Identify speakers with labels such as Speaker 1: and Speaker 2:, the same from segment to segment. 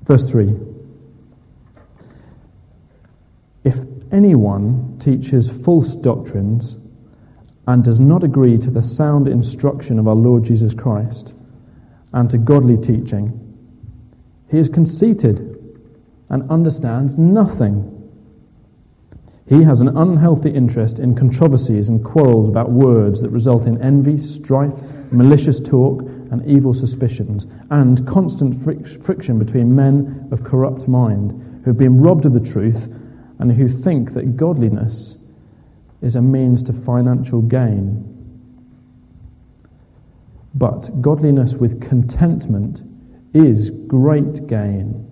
Speaker 1: Verse 3. If anyone teaches false doctrines and does not agree to the sound instruction of our Lord Jesus Christ and to godly teaching, he is conceited and understands nothing. He has an unhealthy interest in controversies and quarrels about words that result in envy, strife, malicious talk, and evil suspicions, and constant friction between men of corrupt mind who have been robbed of the truth and who think that godliness is a means to financial gain. But godliness with contentment is great gain.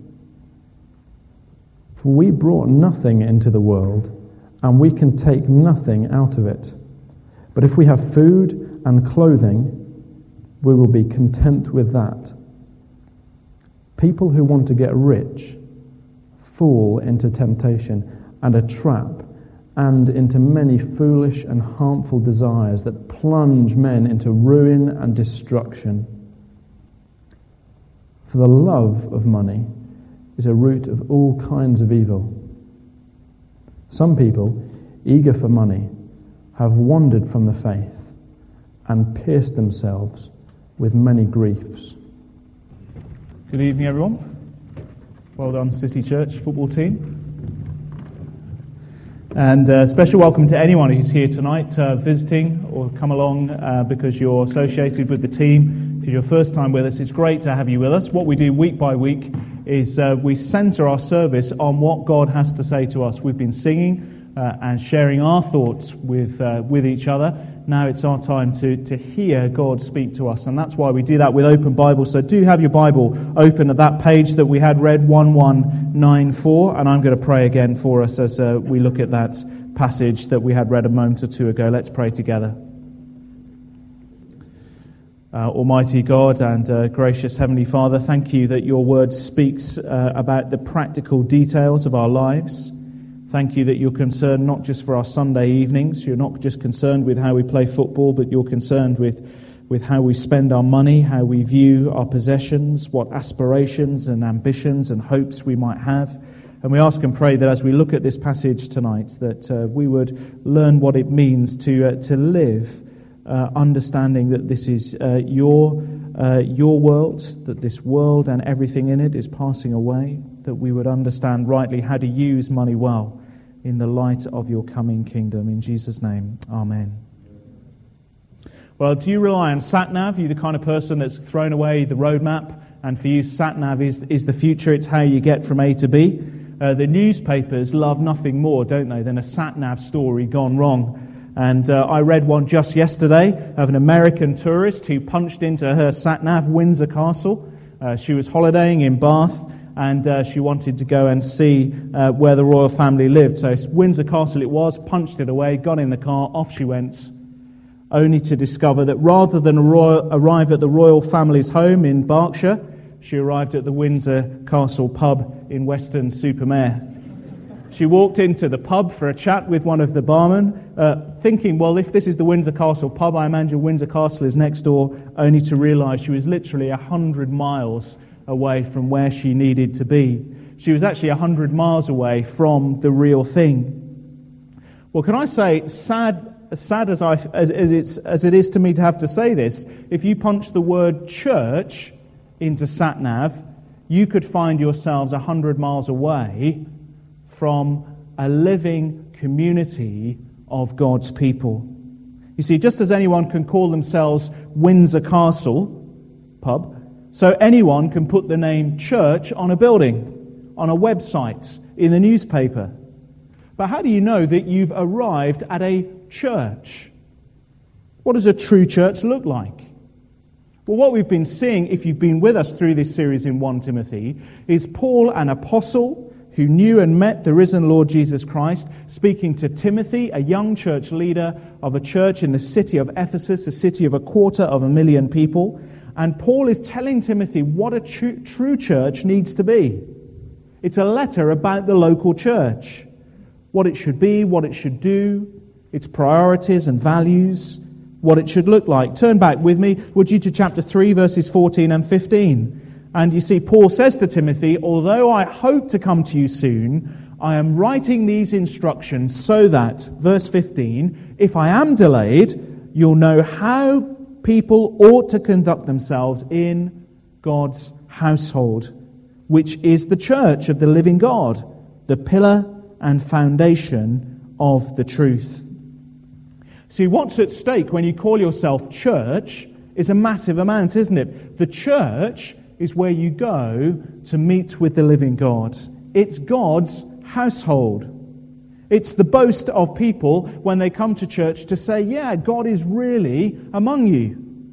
Speaker 1: For we brought nothing into the world, and we can take nothing out of it. But if we have food and clothing, we will be content with that. People who want to get rich fall into temptation and a trap, and into many foolish and harmful desires that plunge men into ruin and destruction. For the love of money is a root of all kinds of evil. Some people, eager for money, have wandered from the faith and pierced themselves with many griefs.
Speaker 2: Good evening, everyone. Well done, City Church football team. And a special welcome to anyone who's here tonight visiting or come along because you're associated with the team. If it's your first time with us, it's great to have you with us. What we do week by week is we centre our service on what God has to say to us. We've been singing and sharing our thoughts with each other. Now it's our time to hear God speak to us, and that's why we do that with open Bible. So do have your Bible open at that page that we had read, 1194, and I'm going to pray again for us as we look at that passage that we had read a moment or two ago. Let's pray together. Almighty God and gracious Heavenly Father, thank you that your word speaks about the practical details of our lives. Thank you that you're concerned not just for our Sunday evenings. You're not just concerned with how we play football, but you're concerned with how we spend our money, how we view our possessions, what aspirations and ambitions and hopes we might have. And we ask and pray that as we look at this passage tonight, that we would learn what it means to live, understanding that this is your world, that this world and everything in it is passing away, that we would understand rightly how to use money well in the light of your coming kingdom. In Jesus' name, amen. Well, do you rely on sat-nav? Are you the kind of person that's thrown away the roadmap, and for you sat-nav is the future? It's how you get from A to B. The newspapers love nothing more, don't they, than a sat-nav story gone wrong. And I read one just yesterday of an American tourist who punched into her sat-nav Windsor Castle. She was holidaying in Bath, and she wanted to go and see where the royal family lived. So Windsor Castle it was, punched it away, got in the car, off she went, only to discover that rather than arrive at the royal family's home in Berkshire, she arrived at the Windsor Castle pub in Weston-super-Mare. She walked into the pub for a chat with one of the barmen, thinking, well, if this is the Windsor Castle pub, I imagine Windsor Castle is next door, only to realise she was literally 100 miles away from where she needed to be. She was actually 100 miles away from the real thing. Well, can I say, sad as it is to me to have to say this, if you punch the word church into sat-nav, you could find yourselves 100 miles away from a living community of God's people. You see, just as anyone can call themselves Windsor Castle pub, so anyone can put the name church on a building, on a website, in the newspaper. But how do you know that you've arrived at a church? What does a true church look like? Well, what we've been seeing, if you've been with us through this series in 1 Timothy, is Paul, an apostle who knew and met the risen Lord Jesus Christ, speaking to Timothy, a young church leader of a church in the city of Ephesus, a city of 250,000 people. And Paul is telling Timothy what a true church needs to be. It's a letter about the local church, what it should be, what it should do, its priorities and values, what it should look like. Turn back with me, would you, to chapter 3, verses 14 and 15. And you see, Paul says to Timothy, although I hope to come to you soon, I am writing these instructions so that, verse 15, if I am delayed, you'll know how people ought to conduct themselves in God's household, which is the church of the living God, the pillar and foundation of the truth. See, what's at stake when you call yourself church is a massive amount, isn't it? The church is where you go to meet with the living God. It's God's household. It's the boast of people when they come to church to say, yeah, God is really among you.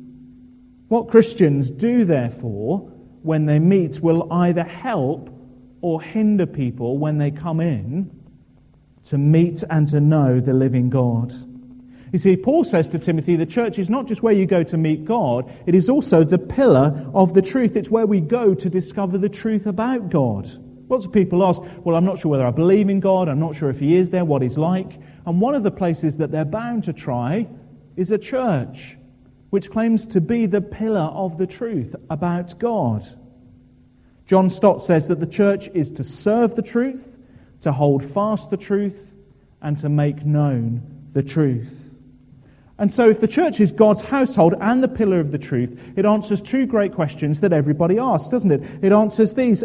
Speaker 2: What Christians do, therefore, when they meet will either help or hinder people when they come in to meet and to know the living God. You see, Paul says to Timothy, the church is not just where you go to meet God, it is also the pillar of the truth. It's where we go to discover the truth about God. Lots of people ask, well, I'm not sure whether I believe in God, I'm not sure if He is there, what He's like. And one of the places that they're bound to try is a church, which claims to be the pillar of the truth about God. John Stott says that the church is to serve the truth, to hold fast the truth, and to make known the truth. And so if the church is God's household and the pillar of the truth, it answers two great questions that everybody asks, doesn't it? It answers these.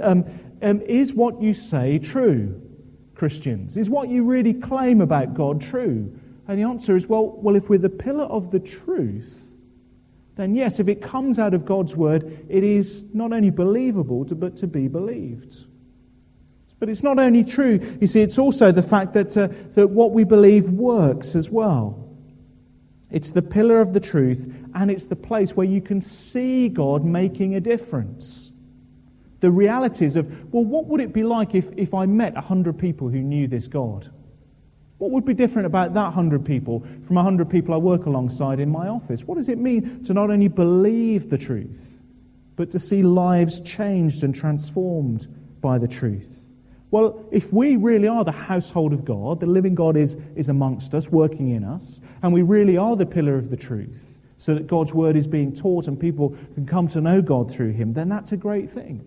Speaker 2: Is what you say true, Christians? Is what you really claim about God true? And the answer is, well, if we're the pillar of the truth, then yes, if it comes out of God's word, it is not only believable, but to be believed. But it's not only true. You see, it's also the fact that what we believe works as well. It's the pillar of the truth, and it's the place where you can see God making a difference. The realities of, well, what would it be like if I met 100 people who knew this God? What would be different about that 100 people from 100 people I work alongside in my office? What does it mean to not only believe the truth, but to see lives changed and transformed by the truth? Well, if we really are the household of God, the living God is amongst us, working in us, and we really are the pillar of the truth, so that God's word is being taught and people can come to know God through Him, then that's a great thing.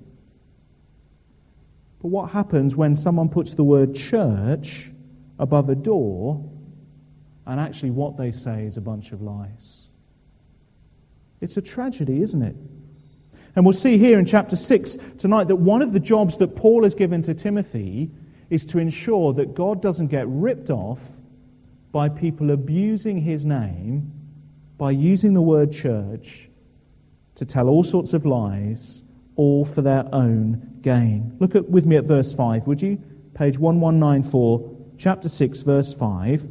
Speaker 2: But what happens when someone puts the word church above a door, and actually what they say is a bunch of lies? It's a tragedy, isn't it? And we'll see here in chapter 6 tonight that one of the jobs that Paul has given to Timothy is to ensure that God doesn't get ripped off by people abusing His name, by using the word church to tell all sorts of lies, all for their own gain. Look with me at verse 5, would you? Page 1194, chapter 6, verse 5.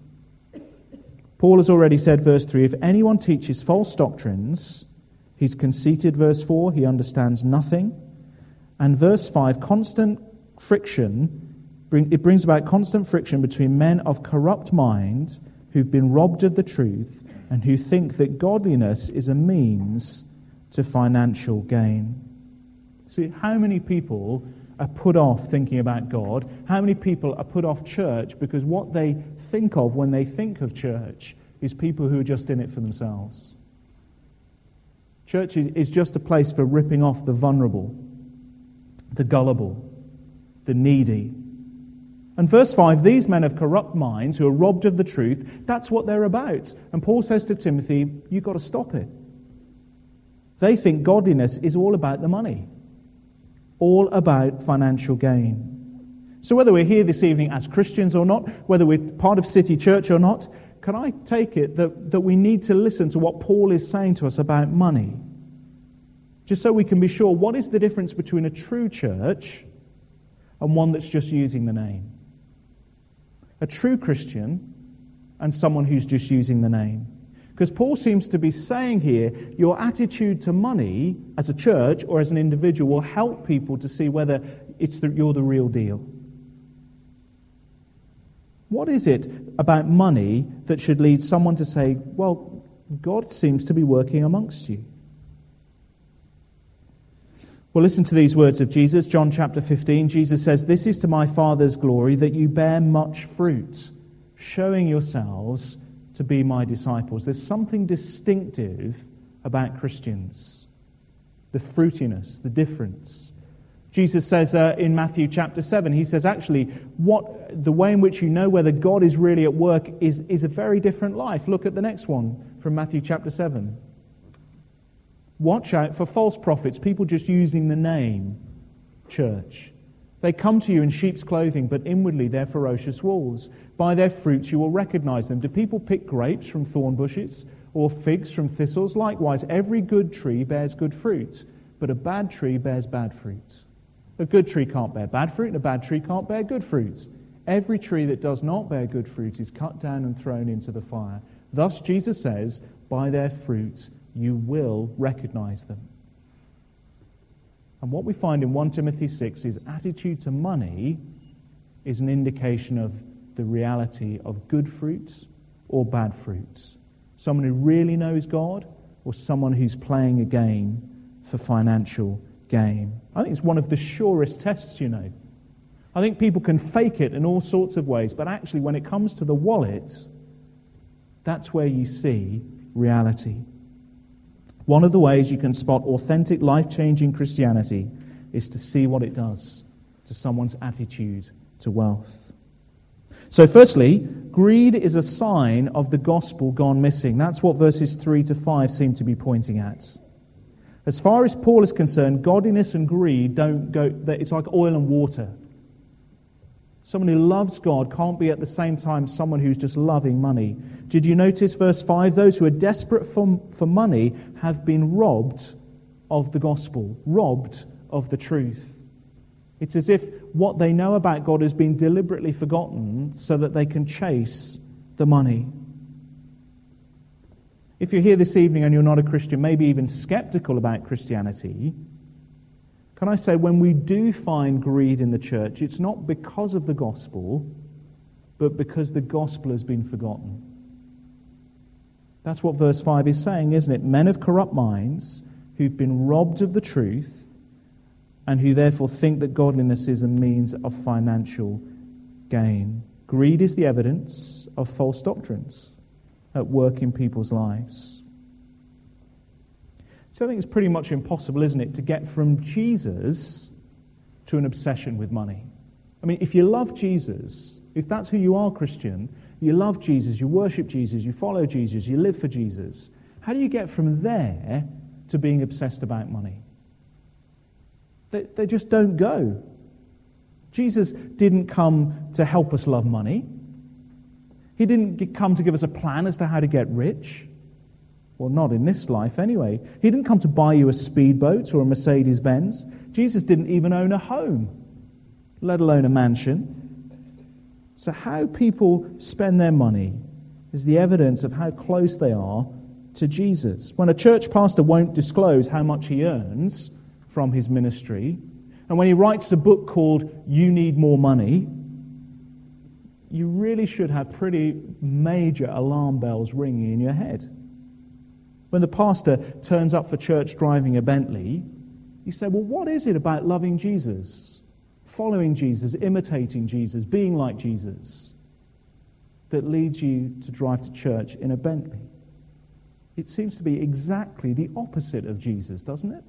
Speaker 2: Paul has already said, verse 3, if anyone teaches false doctrines, he's conceited, verse 4, he understands nothing. And verse 5, constant friction, it brings about constant friction between men of corrupt mind who've been robbed of the truth and who think that godliness is a means to financial gain. See, how many people are put off thinking about God? How many people are put off church because what they think of when they think of church is people who are just in it for themselves? Church is just a place for ripping off the vulnerable, the gullible, the needy. And verse 5, these men of corrupt minds who are robbed of the truth, that's what they're about. And Paul says to Timothy, you've got to stop it. They think godliness is all about the money, all about financial gain. So whether we're here this evening as Christians or not, whether we're part of City Church or not, can I take it that we need to listen to what Paul is saying to us about money? Just so we can be sure, what is the difference between a true church and one that's just using the name? A true Christian and someone who's just using the name. Because Paul seems to be saying here, your attitude to money as a church or as an individual will help people to see whether you're the real deal. What is it about money that should lead someone to say, well, God seems to be working amongst you? Well, listen to these words of Jesus, John chapter 15. Jesus says, this is to my Father's glory that you bear much fruit, showing yourselves to be my disciples. There's something distinctive about Christians. the fruitiness, the difference. Jesus says in Matthew chapter 7, he says, actually, the way in which you know whether God is really at work is a very different life. Look at the next one from Matthew chapter 7. Watch out for false prophets, people just using the name church. They come to you in sheep's clothing, but inwardly they're ferocious wolves. By their fruits you will recognize them. Do people pick grapes from thorn bushes or figs from thistles? Likewise, every good tree bears good fruit, but a bad tree bears bad fruit. A good tree can't bear bad fruit, and a bad tree can't bear good fruit. Every tree that does not bear good fruit is cut down and thrown into the fire. Thus, Jesus says, by their fruit you will recognize them. And what we find in 1 Timothy 6 is attitude to money is an indication of the reality of good fruits or bad fruits. Someone who really knows God or someone who's playing a game for financial gain. I think it's one of the surest tests, you know. I think people can fake it in all sorts of ways, but actually when it comes to the wallet, that's where you see reality. One of the ways you can spot authentic, life-changing Christianity is to see what it does to someone's attitude to wealth. So firstly, greed is a sign of the gospel gone missing. That's what verses 3 to 5 seem to be pointing at. As far as Paul is concerned, godliness and greed don't go, it's like oil and water. Someone who loves God can't be at the same time someone who's just loving money. Did you notice verse 5? Those who are desperate for money have been robbed of the gospel, robbed of the truth. It's as if what they know about God has been deliberately forgotten so that they can chase the money. If you're here this evening and you're not a Christian, maybe even skeptical about Christianity, can I say when we do find greed in the church, it's not because of the gospel, but because the gospel has been forgotten. That's what verse 5 is saying, isn't it? Men of corrupt minds who've been robbed of the truth and who therefore think that godliness is a means of financial gain. Greed is the evidence of false doctrines at work in people's lives. So I think it's pretty much impossible, isn't it, to get from Jesus to an obsession with money. I mean, if you love Jesus, if that's who you are, Christian, you love Jesus, you worship Jesus, you follow Jesus, you live for Jesus, how do you get from there to being obsessed about money? They just don't go. Jesus didn't come to help us love money. He didn't come to give us a plan as to how to get rich. Well, not in this life anyway. He didn't come to buy you a speedboat or a Mercedes-Benz. Jesus didn't even own a home, let alone a mansion. So how people spend their money is the evidence of how close they are to Jesus. When a church pastor won't disclose how much he earns from his ministry, and when he writes a book called You Need More Money, you really should have pretty major alarm bells ringing in your head. When the pastor turns up for church driving a Bentley, you say, well, what is it about loving Jesus, following Jesus, imitating Jesus, being like Jesus, that leads you to drive to church in a Bentley? It seems to be exactly the opposite of Jesus, doesn't it?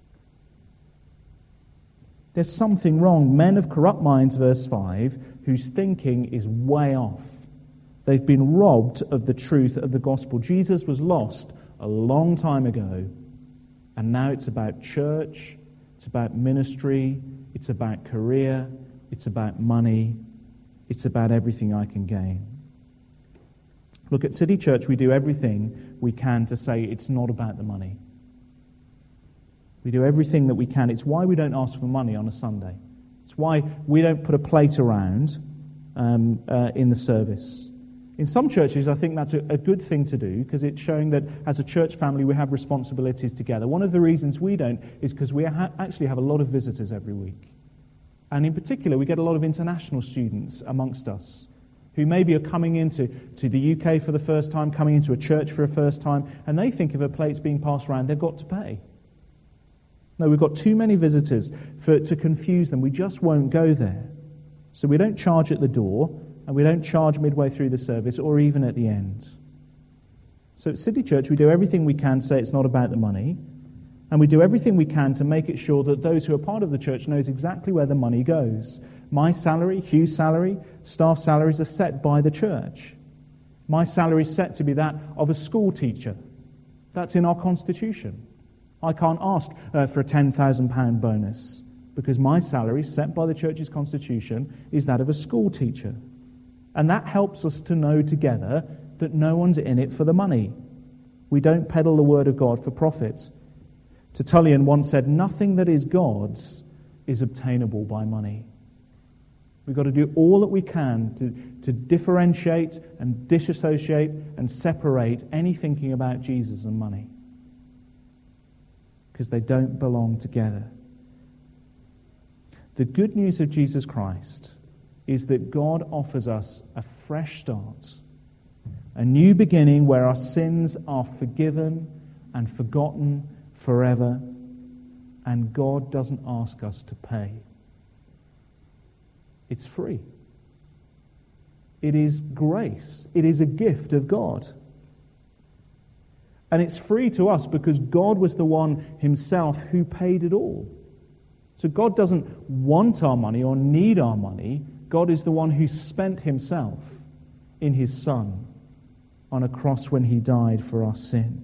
Speaker 2: There's something wrong. Men of corrupt minds, verse 5, whose thinking is way off. They've been robbed of the truth of the gospel. Jesus was lost a long time ago, and now it's about church, it's about ministry, it's about career, it's about money, it's about everything I can gain. Look, at City Church, we do everything we can to say it's not about the money. We do everything that we can. It's why we don't ask for money on a Sunday. It's why we don't put a plate around in the service. In some churches, I think that's a good thing to do because it's showing that as a church family we have responsibilities together. One of the reasons we don't is because we actually have a lot of visitors every week. And in particular, we get a lot of international students amongst us who maybe are coming into the UK for the first time, coming into a church for a first time, and they think if a plate's being passed around, they've got to pay. No, we've got too many visitors to confuse them. We just won't go there. So we don't charge at the door, and we don't charge midway through the service or even at the end. So at City Church, we do everything we can to say it's not about the money. And we do everything we can to make it sure that those who are part of the church knows exactly where the money goes. My salary, Hugh's salary, staff salaries are set by the church. My salary is set to be that of a school teacher. That's in our constitution. I can't ask for a £10,000 bonus because my salary, set by the church's constitution, is that of a school teacher. And that helps us to know together that no one's in it for the money. We don't peddle the word of God for profit. Tertullian once said, nothing that is God's is obtainable by money. We've got to do all that we can to differentiate and disassociate and separate any thinking about Jesus and money, because they don't belong together. The good news of Jesus Christ is that God offers us a fresh start, a new beginning where our sins are forgiven and forgotten forever, and God doesn't ask us to pay. It's free. It is grace. It is a gift of God. And it's free to us because God was the one himself who paid it all. So God doesn't want our money or need our money. God is the one who spent himself in his Son on a cross when he died for our sin.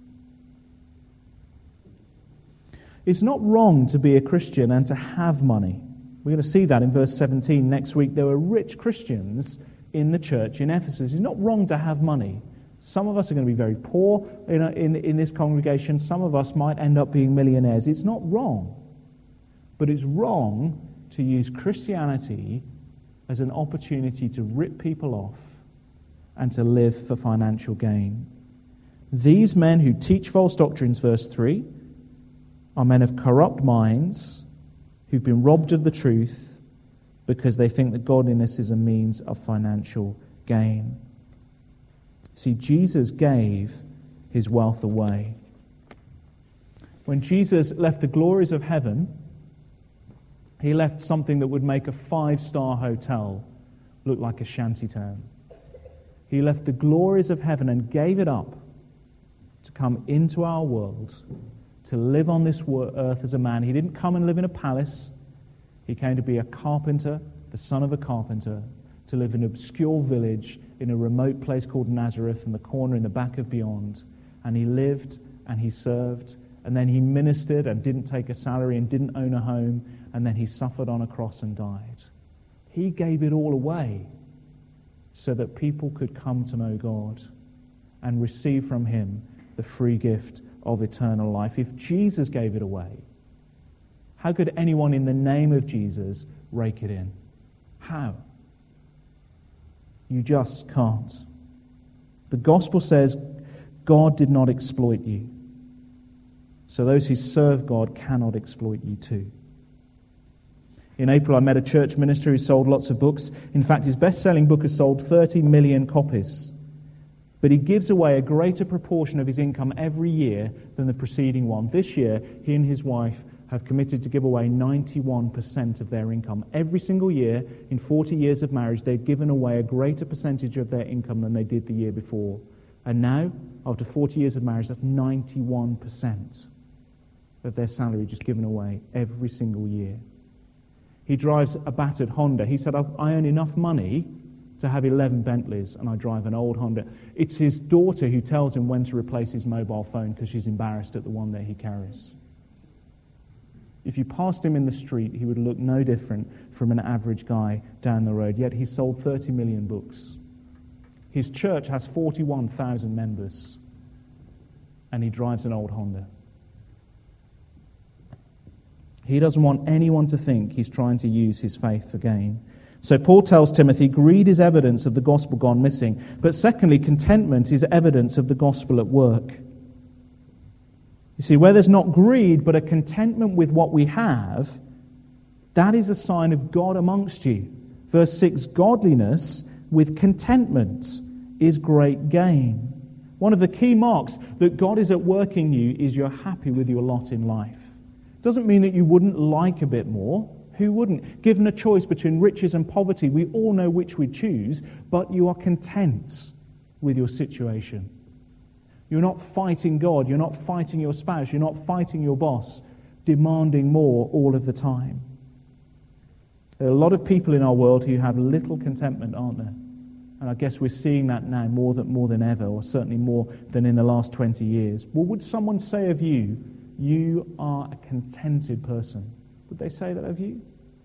Speaker 2: It's not wrong to be a Christian and to have money. We're going to see that in verse 17 next week. There were rich Christians in the church in Ephesus. It's not wrong to have money. Some of us are going to be very poor in this congregation. Some of us might end up being millionaires. It's not wrong. But it's wrong to use Christianity as an opportunity to rip people off and to live for financial gain. These men who teach false doctrines, verse 3, are men of corrupt minds who've been robbed of the truth because they think that godliness is a means of financial gain. See, Jesus gave his wealth away. When Jesus left the glories of heaven, he left something that would make a 5-star hotel look like a shantytown. He left the glories of heaven and gave it up to come into our world, to live on this earth as a man. He didn't come and live in a palace. He came to be a carpenter, the son of a carpenter, to live in an obscure village in a remote place called Nazareth in the corner in the back of beyond. And he lived and he served, and then he ministered and didn't take a salary and didn't own a home, and then he suffered on a cross and died. He gave it all away so that people could come to know God and receive from him the free gift of eternal life. If Jesus gave it away, how could anyone in the name of Jesus rake it in? How? You just can't. The gospel says God did not exploit you. So those who serve God cannot exploit you too. In April, I met a church minister who sold lots of books. In fact, his best-selling book has sold 30 million copies. But he gives away a greater proportion of his income every year than the preceding one. This year, he and his wife have committed to give away 91% of their income. Every single year, in 40 years of marriage, they've given away a greater percentage of their income than they did the year before. And now, after 40 years of marriage, that's 91% of their salary just given away every single year. He drives a battered Honda. He said, I earn enough money to have 11 Bentleys, and I drive an old Honda. It's his daughter who tells him when to replace his mobile phone because she's embarrassed at the one that he carries. If you passed him in the street, he would look no different from an average guy down the road, yet he's sold 30 million books. His church has 41,000 members, and he drives an old Honda. He doesn't want anyone to think he's trying to use his faith for gain. So Paul tells Timothy, greed is evidence of the gospel gone missing. But secondly, contentment is evidence of the gospel at work. You see, where there's not greed, but a contentment with what we have, that is a sign of God amongst you. Verse 6, godliness with contentment is great gain. One of the key marks that God is at work in you is you're happy with your lot in life. Doesn't mean that you wouldn't like a bit more. Who wouldn't? Given a choice between riches and poverty, we all know which we'd choose, but you are content with your situation. You're not fighting God. You're not fighting your spouse. You're not fighting your boss, demanding more all of the time. There are a lot of people in our world who have little contentment, aren't there? And I guess we're seeing that now more than ever, or certainly more than in the last 20 years. Well, would someone say of you, you are a contented person? Would they say that of you?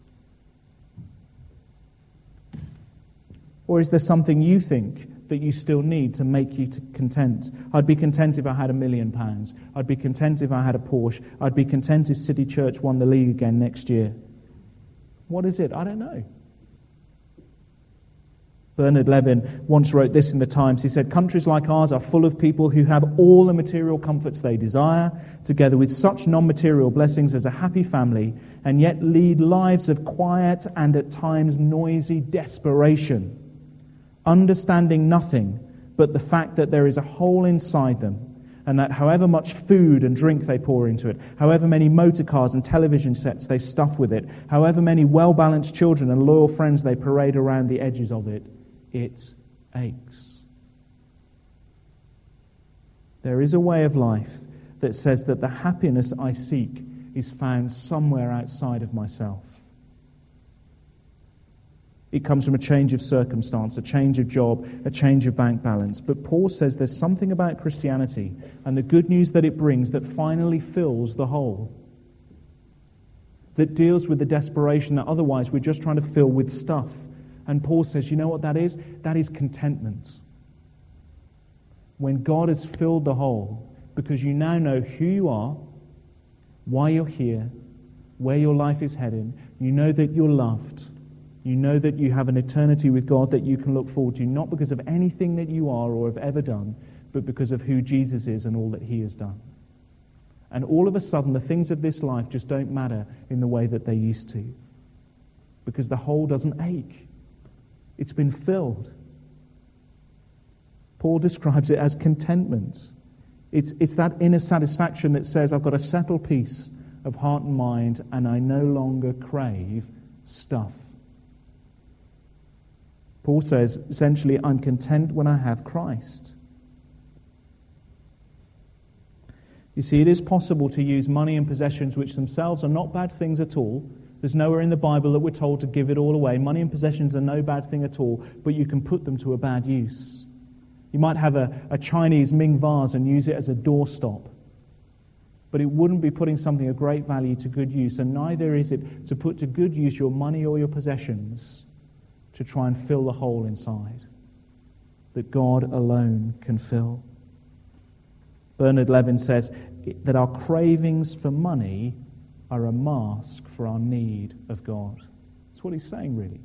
Speaker 2: Or is there something you think that you still need to make you content? I'd be content if I had £1 million. I'd be content if I had a Porsche. I'd be content if City Church won the league again next year. What is it? I don't know. Bernard Levin once wrote this in the Times. He said, countries like ours are full of people who have all the material comforts they desire, together with such non-material blessings as a happy family, and yet lead lives of quiet and at times noisy desperation, understanding nothing but the fact that there is a hole inside them, and that however much food and drink they pour into it, however many motor cars and television sets they stuff with it, however many well-balanced children and loyal friends they parade around the edges of it, it aches. There is a way of life that says that the happiness I seek is found somewhere outside of myself. It comes from a change of circumstance, a change of job, a change of bank balance. But Paul says there's something about Christianity and the good news that it brings that finally fills the hole, that deals with the desperation that otherwise we're just trying to fill with stuff. And Paul says, you know what that is? That is contentment. When God has filled the hole, because you now know who you are, why you're here, where your life is heading, you know that you're loved, you know that you have an eternity with God that you can look forward to, not because of anything that you are or have ever done, but because of who Jesus is and all that he has done. And all of a sudden, the things of this life just don't matter in the way that they used to, because the hole doesn't ache. It's been filled. Paul describes it as contentment. It's that inner satisfaction that says, I've got a settled peace of heart and mind, and I no longer crave stuff. Paul says, essentially, I'm content when I have Christ. You see, it is possible to use money and possessions, which themselves are not bad things at all. There's nowhere in the Bible that we're told to give it all away. Money and possessions are no bad thing at all, but you can put them to a bad use. You might have a Chinese Ming vase and use it as a doorstop, but it wouldn't be putting something of great value to good use, and neither is it to put to good use your money or your possessions to try and fill the hole inside that God alone can fill. Bernard Levin says that our cravings for money are a mask for our need of God. That's what he's saying, really.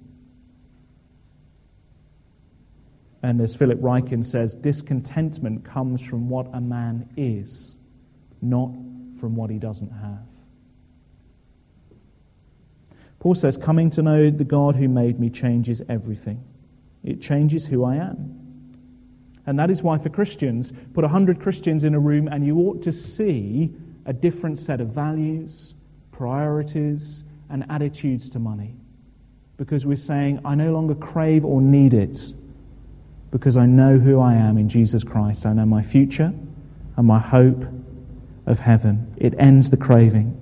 Speaker 2: And as Philip Ryken says, discontentment comes from what a man is, not from what he doesn't have. Paul says, coming to know the God who made me changes everything. It changes who I am. And that is why for Christians, put 100 Christians in a room and you ought to see a different set of values, priorities, and attitudes to money. Because we're saying, I no longer crave or need it, because I know who I am in Jesus Christ. I know my future and my hope of heaven. It ends the craving.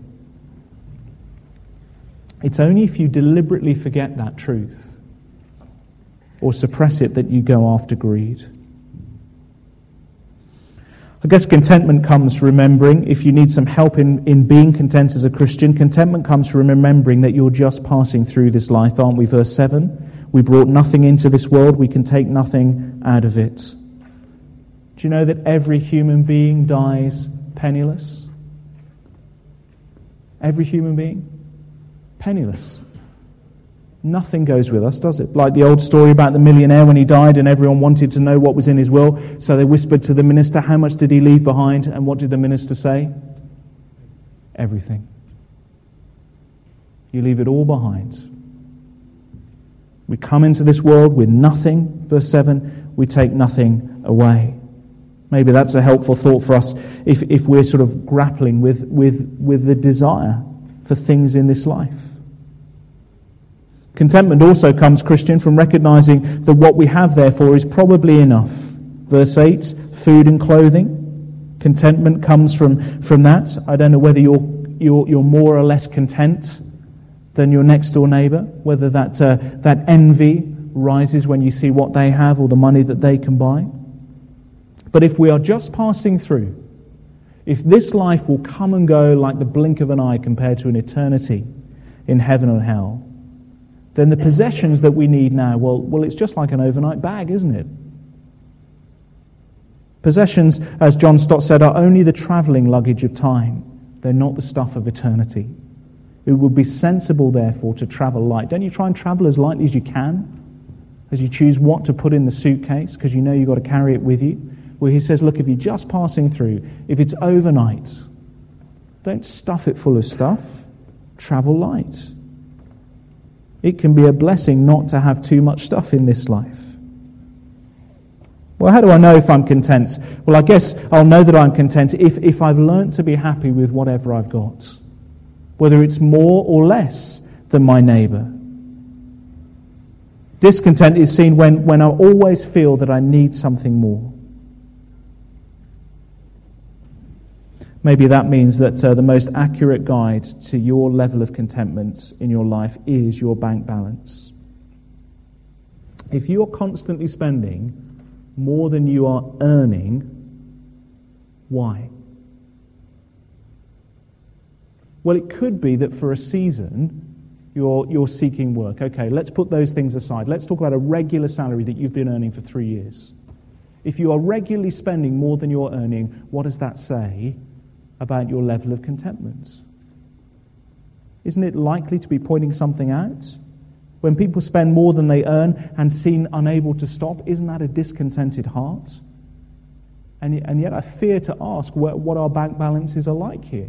Speaker 2: It's only if you deliberately forget that truth or suppress it that you go after greed. I guess contentment comes from remembering, if you need some help in being content as a Christian, contentment comes from remembering that you're just passing through this life, aren't we? Verse 7, we brought nothing into this world, we can take nothing out of it. Do you know that every human being dies penniless? Every human being? Penniless. Nothing goes with us, does it? Like the old story about the millionaire when he died and everyone wanted to know what was in his will. So they whispered to the minister, how much did he leave behind? And what did the minister say? Everything. You leave it all behind. We come into this world with nothing. Verse 7, we take nothing away. Maybe that's a helpful thought for us if we're sort of grappling with the desire for things in this life. Contentment also comes, Christian, from recognizing that what we have, therefore, is probably enough. Verse 8, food and clothing. Contentment comes from that. I don't know whether you're more or less content than your next door neighbour, whether that envy rises when you see what they have or the money that they can buy. But if we are just passing through, if this life will come and go like the blink of an eye compared to an eternity in heaven and hell, then the possessions that we need now, well, it's just like an overnight bag, isn't it? Possessions, as John Stott said, are only the travelling luggage of time. They're not the stuff of eternity. It would be sensible, therefore, to travel light. Don't you try and travel as lightly as you can, as you choose what to put in the suitcase, because you know you've got to carry it with you? Well, he says, look, if you're just passing through, if it's overnight, don't stuff it full of stuff. Travel light. It can be a blessing not to have too much stuff in this life. Well, how do I know if I'm content? Well, I guess I'll know that I'm content if I've learnt to be happy with whatever I've got, whether it's more or less than my neighbour. Discontent is seen when I always feel that I need something more. Maybe that means that the most accurate guide to your level of contentment in your life is your bank balance. If you are constantly spending more than you are earning, why? Well, it could be that for a season you're seeking work. Okay, let's put those things aside. Let's talk about a regular salary that you've been earning for 3 years. If you are regularly spending more than you're earning, what does that say about your level of contentment? Isn't it likely to be pointing something out? When people spend more than they earn and seem unable to stop, isn't that a discontented heart? And yet I fear to ask what our bank balances are like here.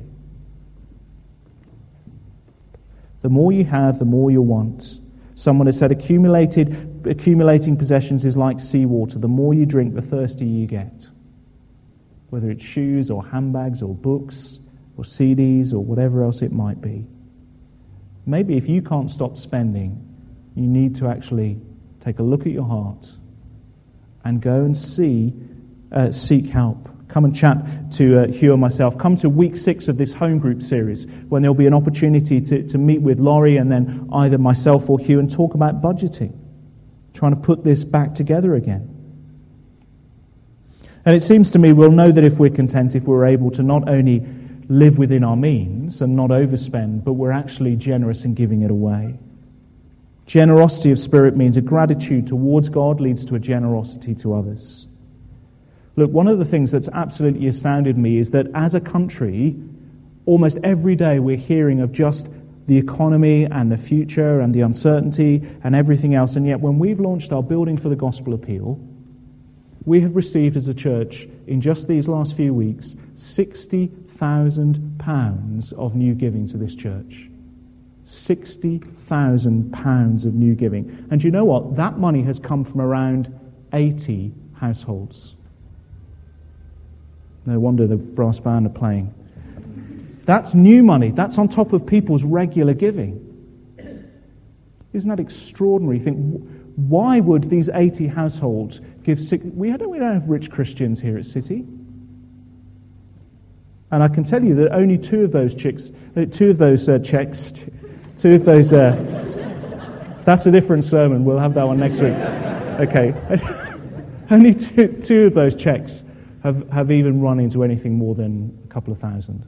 Speaker 2: The more you have, the more you'll want. Someone has said accumulating possessions is like seawater. The more you drink, the thirstier you get. Whether it's shoes or handbags or books or CDs or whatever else it might be. Maybe if you can't stop spending, you need to actually take a look at your heart and go and seek help. Come and chat to Hugh and myself. Come to week 6 of this home group series when there'll be an opportunity to meet with Laurie and then either myself or Hugh and talk about budgeting, trying to put this back together again. And it seems to me we'll know that if we're content, if we're able to not only live within our means and not overspend, but we're actually generous in giving it away. Generosity of spirit means a gratitude towards God leads to a generosity to others. Look, one of the things that's absolutely astounded me is that as a country, almost every day we're hearing of just the economy and the future and the uncertainty and everything else, and yet when we've launched our Building for the Gospel appeal, we have received as a church, in just these last few weeks, £60,000 of new giving to this church. £60,000 of new giving. And you know what? That money has come from around 80 households. No wonder the brass band are playing. That's new money. That's on top of people's regular giving. Isn't that extraordinary? Why would these 80 households give we don't have rich Christians here at City. And I can tell you that only two of those checks, that's a different sermon. We'll have that one next week. Okay. Only two of those checks have even run into anything more than a couple of thousand.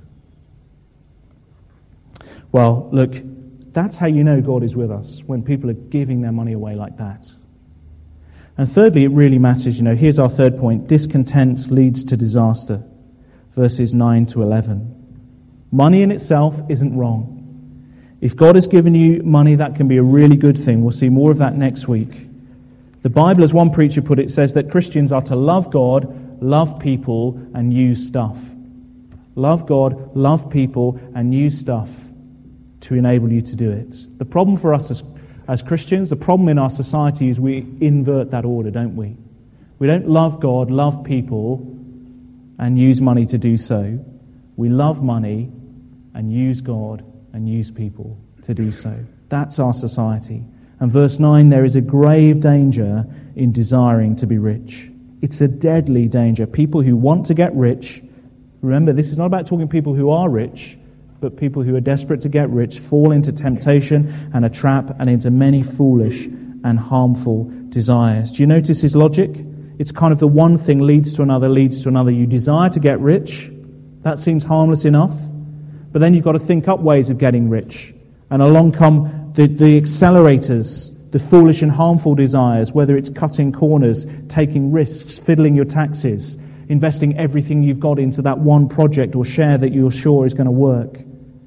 Speaker 2: Well, look, that's how you know God is with us, when people are giving their money away like that. And thirdly, it really matters, here's our third point. Discontent leads to disaster. Verses 9 to 11. Money in itself isn't wrong. If God has given you money, that can be a really good thing. We'll see more of that next week. The Bible, as one preacher put it, says that Christians are to love God, love people, and use stuff. Love God, love people, and use stuff to enable you to do it. The problem for us as Christians, the problem in our society is we invert that order, don't we? We don't love God, love people, and use money to do so. We love money and use God and use people to do so. That's our society. And verse 9, there is a grave danger in desiring to be rich. It's a deadly danger. People who want to get rich Remember, this is not about talking people who are rich, but people who are desperate to get rich fall into temptation and a trap and into many foolish and harmful desires. Do you notice his logic? It's kind of the one thing leads to another, leads to another. You desire to get rich. That seems harmless enough. But then you've got to think up ways of getting rich. And along come the accelerators, the foolish and harmful desires, whether it's cutting corners, taking risks, fiddling your taxes, investing everything you've got into that one project or share that you're sure is going to work.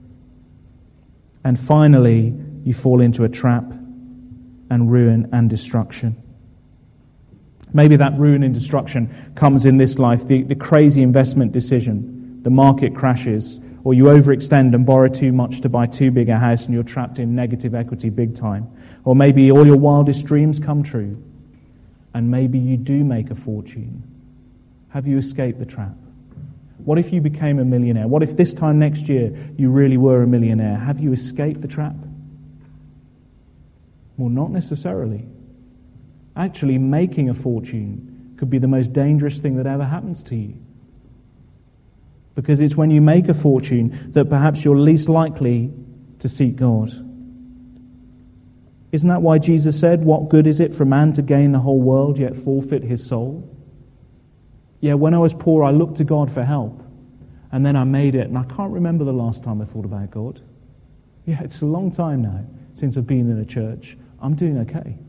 Speaker 2: And finally, you fall into a trap and ruin and destruction. Maybe that ruin and destruction comes in this life, the crazy investment decision, the market crashes, or you overextend and borrow too much to buy too big a house and you're trapped in negative equity big time. Or maybe all your wildest dreams come true and maybe you do make a fortune. Have you escaped the trap? What if you became a millionaire? What if this time next year you really were a millionaire? Have you escaped the trap? Well, not necessarily. Actually, making a fortune could be the most dangerous thing that ever happens to you. Because it's when you make a fortune that perhaps you're least likely to seek God. Isn't that why Jesus said, "What good is it for man to gain the whole world yet forfeit his soul?" Yeah, when I was poor, I looked to God for help. And then I made it, and I can't remember the last time I thought about God. Yeah, it's a long time now since I've been in a church. I'm doing okay.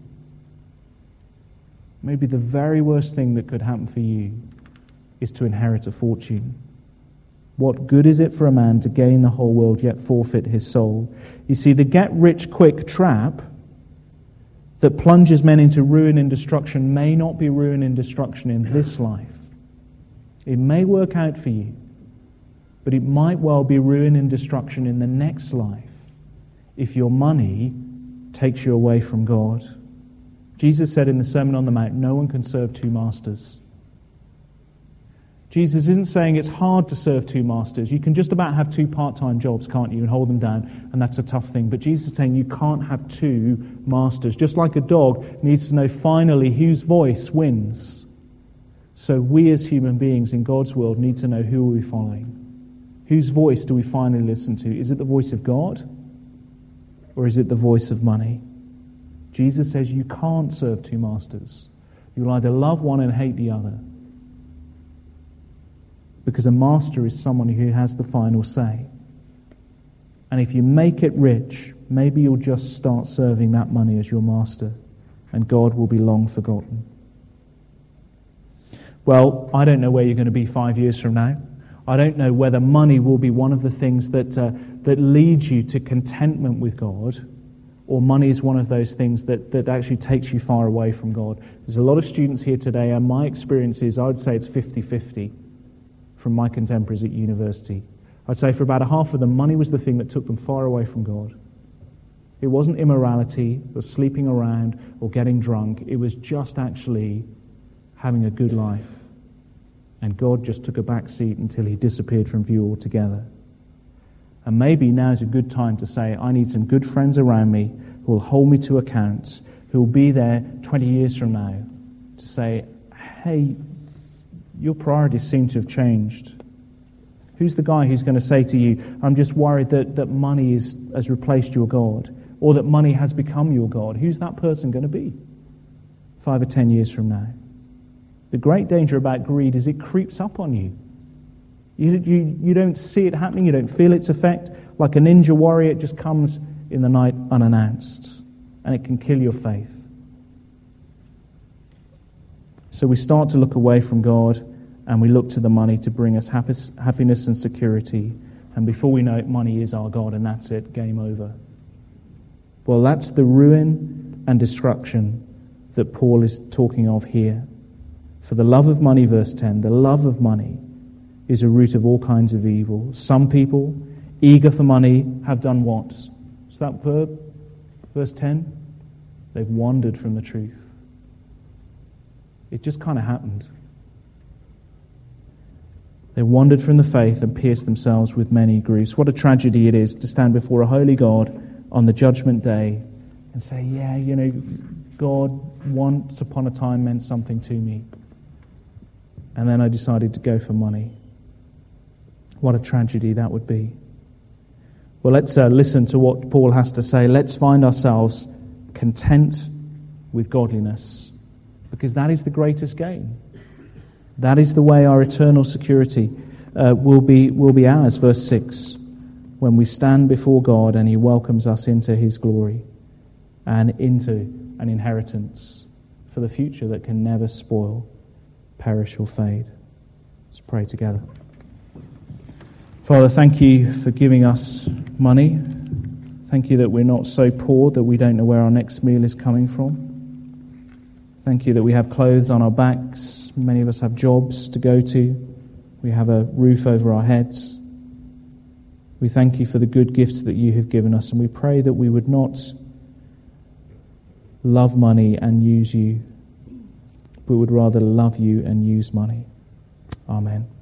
Speaker 2: Maybe the very worst thing that could happen for you is to inherit a fortune. What good is it for a man to gain the whole world yet forfeit his soul? You see, the get-rich-quick trap that plunges men into ruin and destruction may not be ruin and destruction in this life. It may work out for you, but it might well be ruin and destruction in the next life if your money takes you away from God. Jesus said in the Sermon on the Mount, no one can serve two masters. Jesus isn't saying it's hard to serve two masters. You can just about have two part-time jobs, can't you, and hold them down, and that's a tough thing. But Jesus is saying you can't have two masters. Just like a dog needs to know finally whose voice wins. So we as human beings in God's world need to know who are we following. Whose voice do we finally listen to? Is it the voice of God? Or is it the voice of money? Jesus says you can't serve two masters. You'll either love one and hate the other. Because a master is someone who has the final say. And if you make it rich, maybe you'll just start serving that money as your master, and God will be long forgotten. Well, I don't know where you're going to be 5 years from now. I don't know whether money will be one of the things that leads you to contentment with God, or money is one of those things that actually takes you far away from God. There's a lot of students here today, and my experience is, I would say it's 50-50 from my contemporaries at university. I'd say for about a half of them, money was the thing that took them far away from God. It wasn't immorality, or sleeping around, or getting drunk. It was just actually having a good life. And God just took a back seat until he disappeared from view altogether. And maybe now is a good time to say, I need some good friends around me who will hold me to account, who will be there 20 years from now to say, hey, your priorities seem to have changed. Who's the guy who's going to say to you, I'm just worried that money has replaced your God, or that money has become your God? Who's that person going to be 5 or 10 years from now? The great danger about greed is it creeps up on you. You don't see it happening, you don't feel its effect. Like a ninja warrior, it just comes in the night unannounced, and it can kill your faith. So we start to look away from God, and we look to the money to bring us happiness and security. And before we know it, money is our God, and that's it, game over. Well, that's the ruin and destruction that Paul is talking of here. For the love of money, verse 10, the love of money is a root of all kinds of evil. Some people, eager for money, have done what? Is that verb? Verse 10? They've wandered from the truth. It just kind of happened. They wandered from the faith and pierced themselves with many griefs. What a tragedy it is to stand before a holy God on the judgment day and say, yeah, God once upon a time meant something to me. And then I decided to go for money. What a tragedy that would be. Well, let's listen to what Paul has to say. Let's find ourselves content with godliness, because that is the greatest gain. That is the way our eternal security will be ours. Verse 6, when we stand before God and He welcomes us into His glory and into an inheritance for the future that can never spoil, perish or fade. Let's pray together. Father, thank you for giving us money. Thank you that we're not so poor that we don't know where our next meal is coming from. Thank you that we have clothes on our backs. Many of us have jobs to go to. We have a roof over our heads. We thank you for the good gifts that you have given us, and we pray that we would not love money and use you, but would rather love you and use money. Amen.